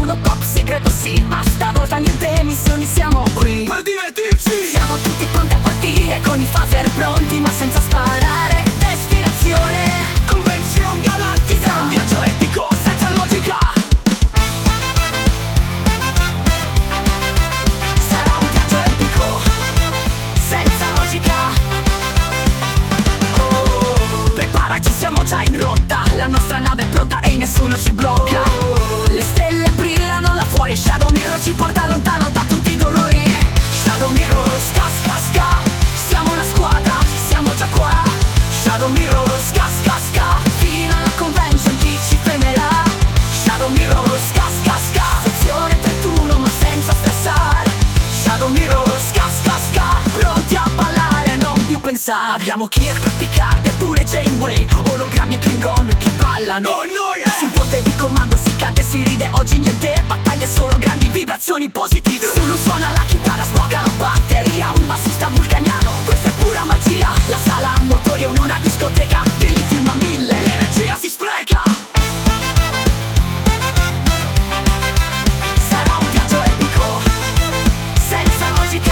uno top segreto sì, ma stavolta niente missioni, siamo qui per divertirci. Siamo tutti pronti a partire, con i phaser pronti ma senza sparare. Destinazione Convention galattica, un viaggio epico senza logica. Sarà un viaggio epico senza logica. Oh, preparati, siamo già in rotta. La nostra nave è pronta e nessuno ci blocca. Le stelle brillano là fuori, Shadow Mirror ci porta lontano da tutti i dolori. Shadow Mirror, ska ska ska, siamo una squadra, siamo già qua. Shadow Mirror, ska ska ska, fino alla convention chi ci fermerà. Shadow Mirror, ska ska ska, sezione 31 ma senza stressare. Shadow Mirror, ska ska ska, pronti a ballare, non più pensare. Abbiamo Kirk, Picard e pure Janeway, ologrammi e Klingon che ballano. Sul ponte di comando si canta e si ride, oggi niente battaglie, solo grandi vibrazioni positive. Solo suona la chitarra, sfoga la batteria, un bassista vulcaniano, questa è pura magia. La sala ha motori e una discoteca, degli film a 1000, l'energia si spreca. Sarà un viaggio epico senza logica.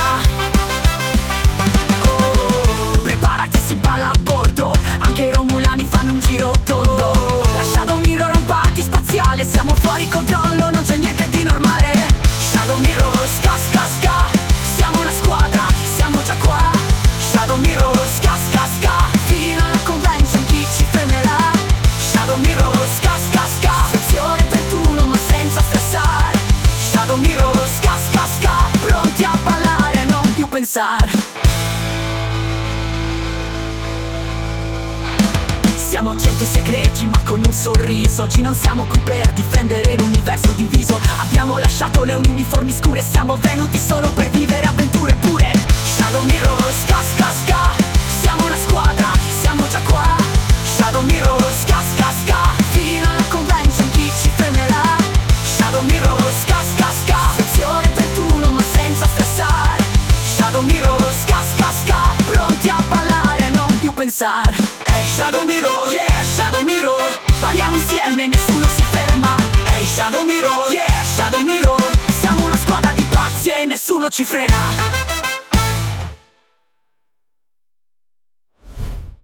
Oh, preparati, si balla a bordo, anche i romulani fanno un giro tondo. La Shadow Mirror è un party spaziale, siamo fuori controllo, non c'è niente di normale. Shadow Mirror, ska ska ska, siamo una squadra, siamo già qua. Shadow Mirror, ska ska ska, fino alla convention chi ci fermerà. Shadow Mirror, ska ska ska, sezione 31 ma senza stressare. Shadow Mirror, ska ska ska, pronti a ballare, non più pensare. Siamo agenti segreti ma con un sorriso, oggi non siamo qui per difendere l'universo diviso. Abbiamo lasciato le uniformi scure, siamo venuti solo per vivere avventure pure. Shadow Mirror, ska ska ska, siamo una squadra, siamo già qua. Shadow Mirror, ska ska ska, fino alla convention chi ci fermerà. Shadow Mirror, ska ska ska, sezione 31 ma senza stressare. Shadow Mirror, ska ska ska, pronti a ballare, non più pensare. Shadow Mirror, yeah, Shadow Mirror, balliamo insieme, nessuno si ferma. Ehi Shadow Mirror, yeah, Shadow Mirror, siamo una squadra di pazzi e nessuno ci frena.